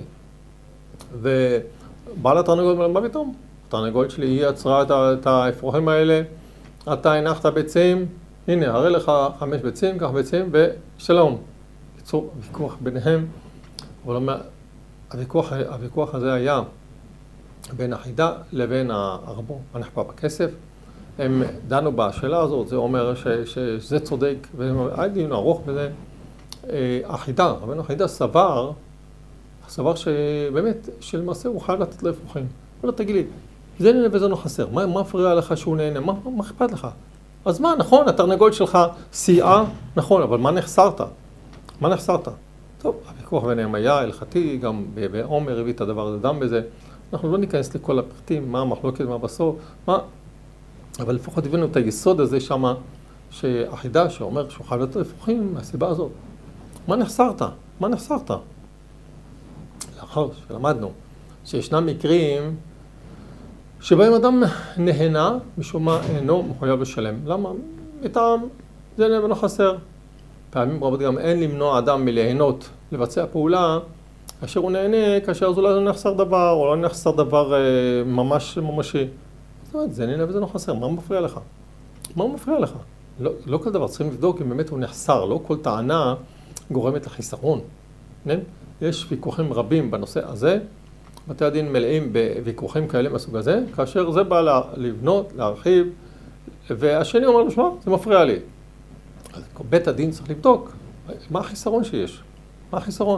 ובעל התרנגולת, מה פתאום? התרנגולת שלי, היא יצרה את, את האפרוחים האלה, אתה הנחת ביצים, הנה, הרי לך חמש ביצים, קח ביצים, ושלום. יצאו ויכוח ביניהם, אבל הוויכוח, הוויכוח הזה היה בין החידה לבין הרבו הנחבא בכסף. הם דנו בשאלה הזאת, זה אומר ש, שזה צודק, והיה דיון ארוך בזה. החידה, רבנו החידה סבר, סבר שבאמת, שלמעשה הוא חייב לתת לו אפרוחים. אבל לא תגיד לי, זה נהנה וזה לא חסר, מה, מה מפריע לך שהוא נהנה? מה, מה אכפת לך? אז מה, נכון, התרנגול שלך סייעה, נכון, אבל מה נחסרת? מה נחסרת? טוב, הוויכוח ביניהם היה הלכתי, גם בעומר הביא את הדבר הזה דם בזה. אנחנו לא ניכנס לכל הפרטים, מה המחלוקת, מה בסוף, מה... אבל לפחות הבאנו את היסוד הזה שמה, שהחידה שאומר שהוא חייב לתת אפרוחים מהסיבה הזאת. מה נחסרת? מה נחסרת? לאחר שלמדנו שישנם מקרים שבהם אדם נהנה, משום מה אינו מחויב לשלם. למה? מטעם זה נהנה ולא חסר. פעמים רבות גם אין למנוע אדם מליהנות לבצע פעולה, כאשר הוא נהנה, כאשר אז אולי לא נחסר דבר, או לא נחסר דבר אה, ממש ממשי. זאת אומרת, זה נהנה וזה לא חסר, מה מפריע לך? מה מפריע לך? לא, לא כל דבר צריכים לבדוק אם באמת הוא נחסר, לא כל טענה גורמת לחיסרון. כן? יש ויכוחים רבים בנושא הזה, בתי הדין מלאים בוויכוחים כאלה מהסוג הזה, כאשר זה בא לבנות, להרחיב, והשני אומר לו, שמע, זה מפריע לי. אז בית הדין צריך לבדוק, מה החיסרון שיש? מה החיסרון?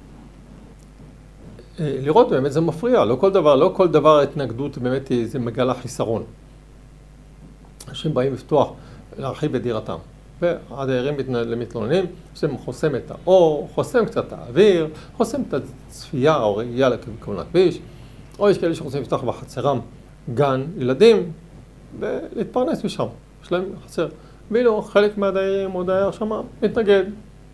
לראות באמת זה מפריע, לא כל דבר, לא כל דבר ההתנגדות באמת זה מגלה חיסרון. אנשים באים לפתוח, להרחיב את דירתם, והדיירים מתלוננים, זה חוסם את האור, חוסם קצת את האוויר, חוסם את הצפייה או ראייה לכיוון הכביש, או יש כאלה שרוצים לפתוח בחצרם גן ילדים ולהתפרנס משם, יש להם חצר. ואילו חלק מהדיירים או דייר שם מתנגד.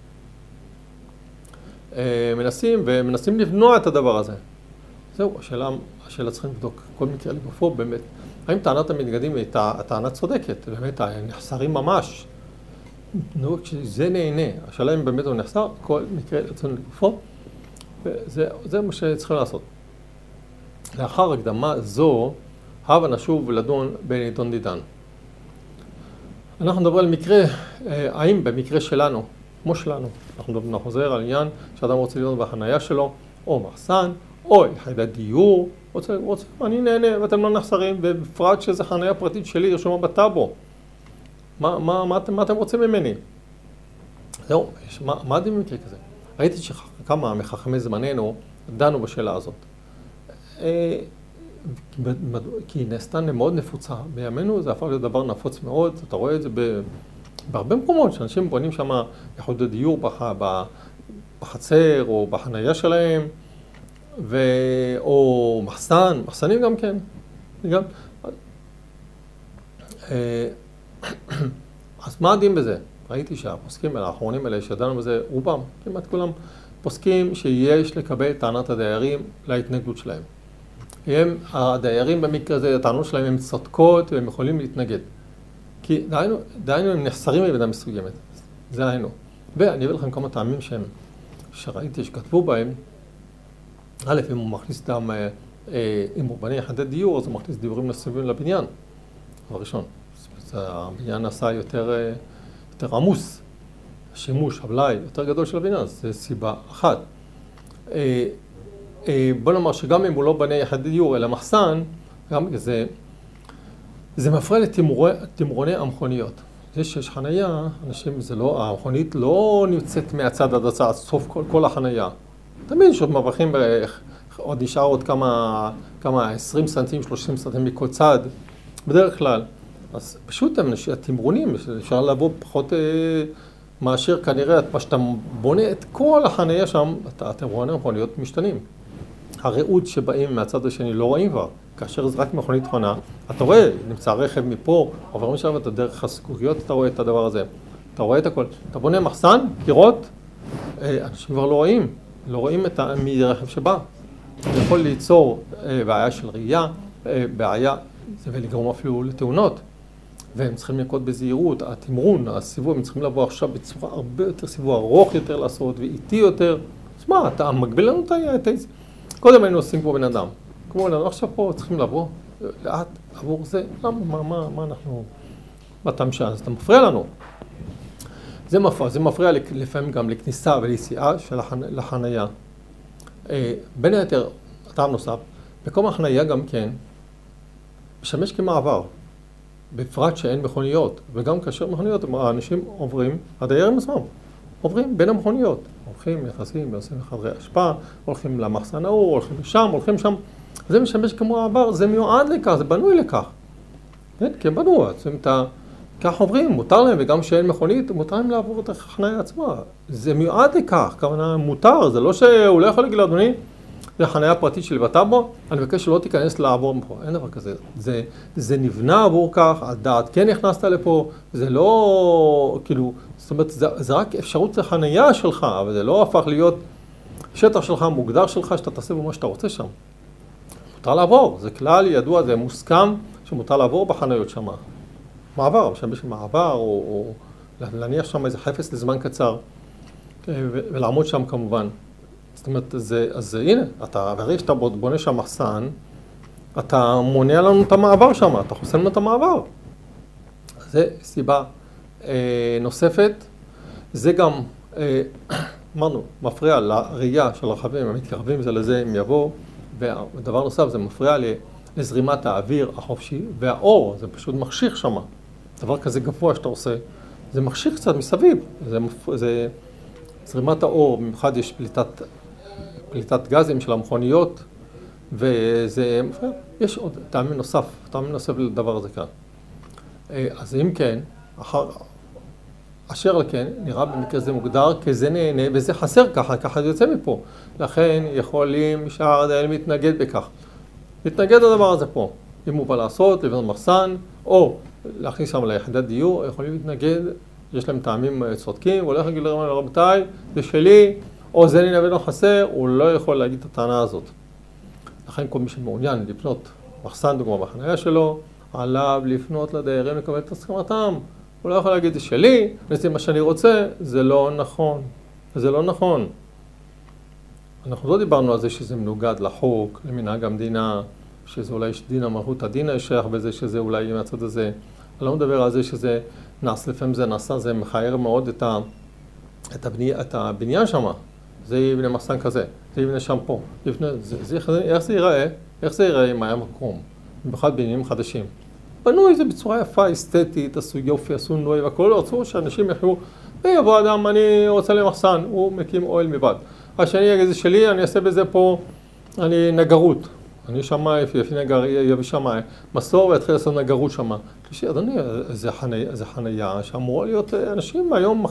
מנסים ומנסים לבנוע את הדבר הזה. זהו, השאלה, השאלה צריכים לבדוק כל מקרה לגופו באמת. האם טענת המתנגדים היא טענה צודקת? באמת, נחסרים ממש. נו, כשזה נהנה, השאלה אם באמת הוא נחסר, כל מקרה לצון לגופו, וזה זה מה שצריכים לעשות. לאחר הקדמה זו, הבה נשוב לדון בנידון דידן. אנחנו נדבר על מקרה, האם במקרה שלנו, כמו שלנו, אנחנו נחוזר על עניין שאדם רוצה להיות בחנייה שלו, או מחסן, או יחידת דיור, רוצה, רוצה, אני נהנה ואתם לא נחסרים, ובפרט שזו חנייה פרטית שלי, רשומה בטאבו. מה, מה, מה, מה אתם רוצים ממני? זהו, מה, מה עדים במקרה כזה? ראיתי שכמה מחכמי זמננו דנו בשאלה הזאת. כי היא נעשתה מאוד נפוצה. בימינו זה הפך להיות דבר נפוץ מאוד, אתה רואה את זה בהרבה מקומות, שאנשים בונים שם יחידות דיור בחצר או בחנייה שלהם, ו... או מחסן, מחסנים גם כן. גם... אז מה עדים בזה? ראיתי שהפוסקים האחרונים האלה שדנו בזה, רובם, כמעט כולם, פוסקים שיש לקבל טענת הדיירים להתנגדות שלהם. הם, הדיירים במקרה הזה, הטענות שלהם הן צודקות והם יכולים להתנגד. כי דהיינו, דהיינו הם נחסרים במידה מסוימת. זה היינו. ואני אביא לכם כמה טעמים שהם, שראיתי שכתבו בהם, א', אם הוא מכניס דם, אם הוא בנה יחידת דיור, אז הוא מכניס דיורים נוספים לבניין. הראשון. הבניין נעשה יותר, יותר עמוס. השימוש, הבלאי, יותר גדול של הבניין, זו סיבה אחת. בוא נאמר שגם אם הוא לא בנה יחידת דיור אלא מחסן, גם זה, זה מפריע לתמרוני המכוניות. זה שיש חנייה, אנשים, זה לא, המכונית לא נמצאת מהצד עד הצד, סוף כל, כל החנייה. תמיד שעוד מברכים, עוד נשאר עוד כמה, כמה עשרים סנטים, שלושים סנטים מכל צד, בדרך כלל. אז פשוט התמרונים, אפשר לבוא פחות אה, מאשר כנראה, מה שאתה בונה את כל החנייה שם, התמרוני המכוניות משתנים. הרעות שבאים מהצד השני לא רואים כבר. כאשר זה רק מכונית חונה, אתה רואה, נמצא רכב מפה, עובר משם את הדרך הסגוריות, אתה רואה את הדבר הזה. אתה רואה את הכל. אתה בונה מחסן, קירות, אנשים כבר לא רואים. לא רואים את הרכב שבא. זה יכול ליצור בעיה של ראייה, בעיה, זה ולגרום אפילו לתאונות. והם צריכים לנקוט בזהירות, התמרון, הסיבוב, הם צריכים לבוא עכשיו בצורה הרבה יותר סיבוב ארוך יותר לעשות, ואיטי יותר. אז מה, אתה מגביל לנו את זה? קודם היינו עושים כמו בן אדם. כמו בן אדם, עכשיו פה צריכים לבוא לאט עבור זה. למה, מה, מה, מה אנחנו... מה אתה משנה? אז אתה מפריע לנו. זה מפריע, זה מפריע לפעמים גם לכניסה וליציאה של החנייה. בין היתר, טעם נוסף, מקום החנייה גם כן משמש כמעבר, בפרט שאין מכוניות, וגם כאשר מכוניות, האנשים עוברים, הדיירים עצמם, עוברים בין המכוניות, הולכים, נכנסים, עושים חדרי השפעה, הולכים למחסן ההוא, הולכים לשם, הולכים שם, זה משמש כמעבר, זה מיועד לכך, זה בנוי לכך. כן, כי הם בנו, כך עוברים, מותר להם, וגם שאין מכונית, מותר להם לעבור את החנייה עצמה. זה מיועד לכך, כמובן מותר, זה לא שהוא לא יכול להגיד לאדוני, זה חנייה פרטית שלי בטאבו, אני מבקש שלא תיכנס לעבור מפה, אין דבר כזה. זה, זה נבנה עבור כך, הדעת כן נכנסת לפה, זה לא, כאילו, זאת אומרת, זה, זה רק אפשרות לחנייה שלך, אבל זה לא הפך להיות שטח שלך, מוגדר שלך, שאתה תעשה במה שאתה רוצה שם. מותר לעבור, זה כלל ידוע, זה מוסכם שמותר לעבור בחניות שם. מעבר, משמש מעבר, או, או להניח שם איזה חפץ לזמן קצר, ולעמוד שם כמובן. זאת אומרת, זה, אז הנה, אתה, הרי שאתה בונה שם מחסן, אתה מונע לנו את המעבר שם, אתה חוסם לנו את המעבר. זה סיבה אה, נוספת, זה גם, אה, אמרנו, מפריע לראייה של הרכבים, הם מתקרבים זה לזה, הם יבואו, ודבר נוסף, זה מפריע לזרימת האוויר החופשי, והאור, זה פשוט מחשיך שם. דבר כזה גבוה שאתה עושה, זה מחשיך קצת מסביב, זה, זה זרימת האור, במיוחד יש פליטת, פליטת גזים של המכוניות, וזה, יש עוד טעמים נוסף, טעמים נוסף לדבר הזה כאן. אז אם כן, אחר, אשר לכן, נראה במקרה זה מוגדר כזה נהנה, וזה חסר ככה, ככה זה יוצא מפה. לכן יכולים שאר הדיירים להתנגד בכך. להתנגד לדבר הזה פה. אם הוא בא לעשות, לבנות מחסן, או להכניס שם ליחידת דיור, יכולים להתנגד, יש להם טעמים צודקים, הוא הולך להגיד לרבותיי, זה שלי, או זה נהנה ולא חסר, הוא לא יכול להגיד את הטענה הזאת. לכן כל מי שמעוניין לפנות מחסן דוגמה בחניה שלו, עליו לפנות לדיירים לקבל את הסכמתם. הוא לא יכול להגיד, זה שלי, זה מה שאני רוצה, זה לא נכון. זה לא נכון. אנחנו לא דיברנו על זה שזה מנוגד לחוק, למנהג המדינה, שזה אולי יש דין המלכות הדין הישך, בזה שזה אולי יהיה מהצד הזה. אני לא מדבר על זה שזה נעשה, לפעמים זה נעשה, זה מכער מאוד את, ה, את, הבני, את הבניין שם. זה יבנה מחסן כזה, זה יבנה שם פה. יבנה, זה, זה, איך זה ייראה? איך זה ייראה אם היה מקום? במיוחד בניינים חדשים. בנו זה בצורה יפה, אסתטית, עשו יופי, עשו נוי והכל, רצו שאנשים יחיו, ויבוא אדם, אני רוצה למחסן, הוא מקים אוהל מבד. השני יגיד, זה שלי, אני אעשה בזה פה, אני נגרות. אני שמה, יפי נגר, יביא שמה מסור ויתחיל לעשות נגרות שמה. תשאי, אדוני, זה חניה, זה חניה שאמורה להיות אנשים היום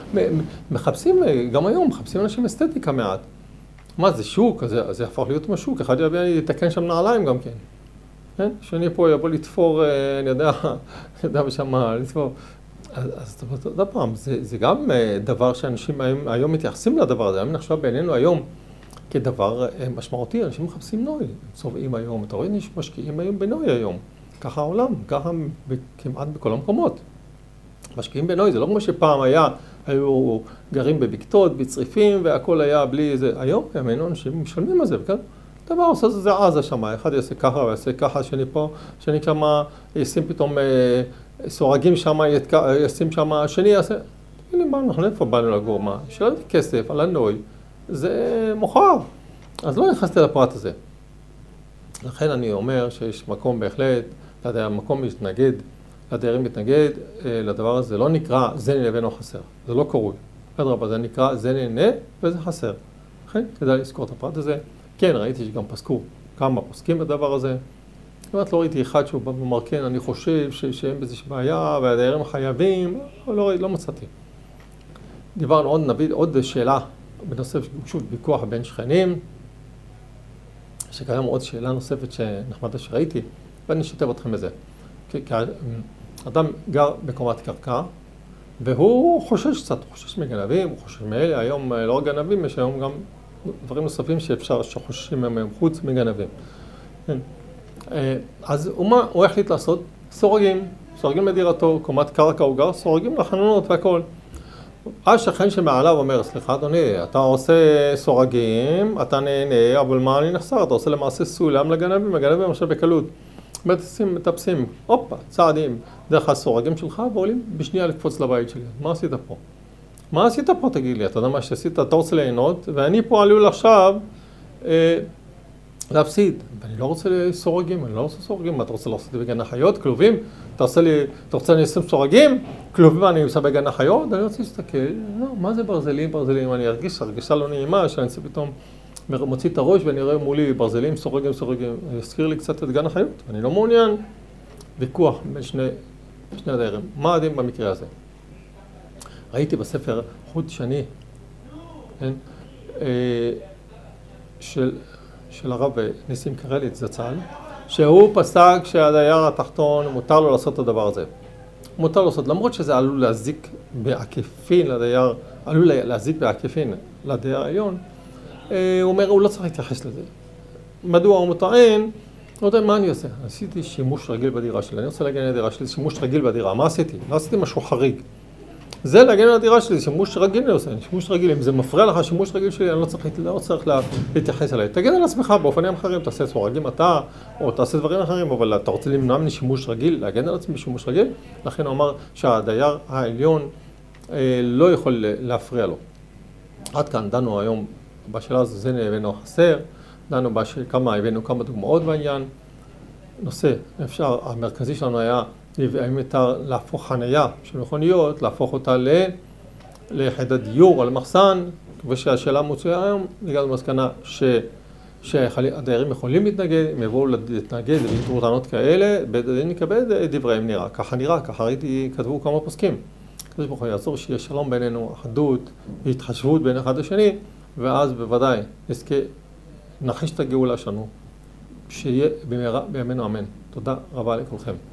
מחפשים, גם היום מחפשים אנשים אסתטיקה מעט. מה, זה שוק, זה, זה הפך להיות משוק, אחד יביא, יתקן שם נעליים גם כן. כן? שאני פה יבוא לתפור, אני יודע, אני יודע בשמה, לתפור. אז, אז עוד פעם, זה, זה גם דבר שאנשים היום, היום מתייחסים לדבר הזה, היום נחשב בעינינו היום כדבר משמעותי, אנשים מחפשים נוי, צובעים היום, אתה רואה, משקיעים היום בנוי היום, ככה העולם, ככה כמעט בכל המקומות. משקיעים בנוי, זה לא כמו שפעם היה, היו גרים בבקתות, בצריפים, והכל היה בלי זה, היום הם היינו אנשים משלמים על זה, וכאן. דבר עושה זה עזה שם, אחד יעשה ככה ויעשה ככה, שני פה, שני כמה, ישים פתאום סורגים שם, ישים שם, שני יעשה, תגיד לי מה, אנחנו איפה באנו לגור, מה? שאלתי כסף על הנוי, זה מוכר, אז לא נכנסתי לפרט הזה. לכן אני אומר שיש מקום בהחלט, המקום מתנגד, לדיירים מתנגד, לדבר הזה לא נקרא זה נהנה ואינו חסר, זה לא קרוי. אדרבה, זה נקרא זה נהנה וזה חסר. לכן כדאי לזכור את הפרט הזה. כן, ראיתי שגם פסקו כמה פוסקים בדבר הזה. כמעט לא ראיתי אחד שהוא בא ואומר, כן, אני חושב שאין בזה בעיה, והדיירים חייבים, לא, לא מצאתי. דיברנו עוד, נביא עוד שאלה בנושא, שוב, ויכוח בין שכנים, שקיים עוד שאלה נוספת שנחמדה שראיתי, ואני אשתף אתכם בזה. כי אדם גר בקומת קרקע, והוא חושש קצת, הוא חושש מגנבים, הוא חושש מאלה, היום לא רק גנבים, יש היום גם דברים נוספים שאפשר, שחוששים מהם חוץ מגנבים. אז מה הוא החליט לעשות? סורגים, סורגים בדירתו, קומת קרקע הוא גר, סורגים לחנונות והכל. השכן שמעליו אומר, סליחה אדוני, אתה עושה סורגים, אתה נהנה, אבל מה אני נחסר? אתה עושה למעשה סולם לגנבים, הגנבים עכשיו בקלות. מטפסים, מטפסים, הופה, צעדים, דרך הסורגים שלך, ועולים בשנייה לקפוץ לבית שלי. מה עשית פה? מה עשית פה, תגיד לי? אתה יודע מה שעשית? אתה רוצה ליהנות, ואני פה עלול עכשיו אה, להפסיד. ואני לא רוצה סורגים, אני לא רוצה סורגים. מה אתה רוצה לעשות בגן החיות? כלובים? אתה רוצה לי, אתה רוצה אני אשים סורגים? כלובים אני עושה בגן החיות? אני רוצה להסתכל, לא, מה זה ברזלים, ברזלים? אני ארגיש, הרגישה לא נעימה, שאני אצא פתאום מוציא את הראש ואני רואה מולי ברזלים, סורגים, סורגים. יזכיר לי קצת את גן החיות. אני לא מעוניין. ויכוח בין שני, שני הדיירים. מה עדיין במקרה הזה? ראיתי בספר חוט שני, כן? של, של הרב ניסים קרליץ זצ"ל, שהוא פסק שהדייר התחתון מותר לו לעשות את הדבר הזה. מותר לו לעשות, למרות שזה עלול להזיק בעקיפין לדייר, עלול להזיק בעקיפין לדייר העליון, הוא אומר, הוא לא צריך להתייחס לזה. מדוע הוא מטען? לא יודע מה אני עושה. עשיתי שימוש רגיל בדירה שלי, אני רוצה להגן על הדירה שלי, שימוש רגיל בדירה. מה עשיתי? לא עשיתי משהו חריג. זה להגן על הדירה שלי, שימוש רגיל אני עושה, שימוש רגיל, אם זה מפריע לך, שימוש רגיל שלי, אני לא צריך, לא צריך להתייחס אליי. תגן על עצמך באופנים אחרים, תעשה סורגים אתה, או תעשה דברים אחרים, אבל אתה רוצה למנוע ממני שימוש רגיל, להגן על עצמי בשימוש רגיל, לכן הוא אמר שהדייר העליון אה, לא יכול להפריע לו. עד כאן דנו היום בשאלה הזו, זה הבאנו חסר, דנו כמה, הבאנו כמה דוגמאות בעניין. נושא, אפשר, המרכזי שלנו היה, האם יותר להפוך חנייה של מכוניות, להפוך אותה ליחידת דיור או למחסן, ושהשאלה מוצאה היום, הגענו למסקנה שהדיירים יכולים להתנגד, הם יבואו להתנגד ויתרו טענות כאלה, בית הדין יקבל דבריהם נראה. ככה נראה, ככה ראיתי, כתבו כמה פוסקים. הקדוש ברוך הוא יעזור שיהיה שלום בינינו, אחדות, התחשבות בין אחד לשני, ואז בוודאי נזכה, נחש את הגאולה שלנו, שיהיה במהרה בימינו אמן. תודה רבה לכולכם.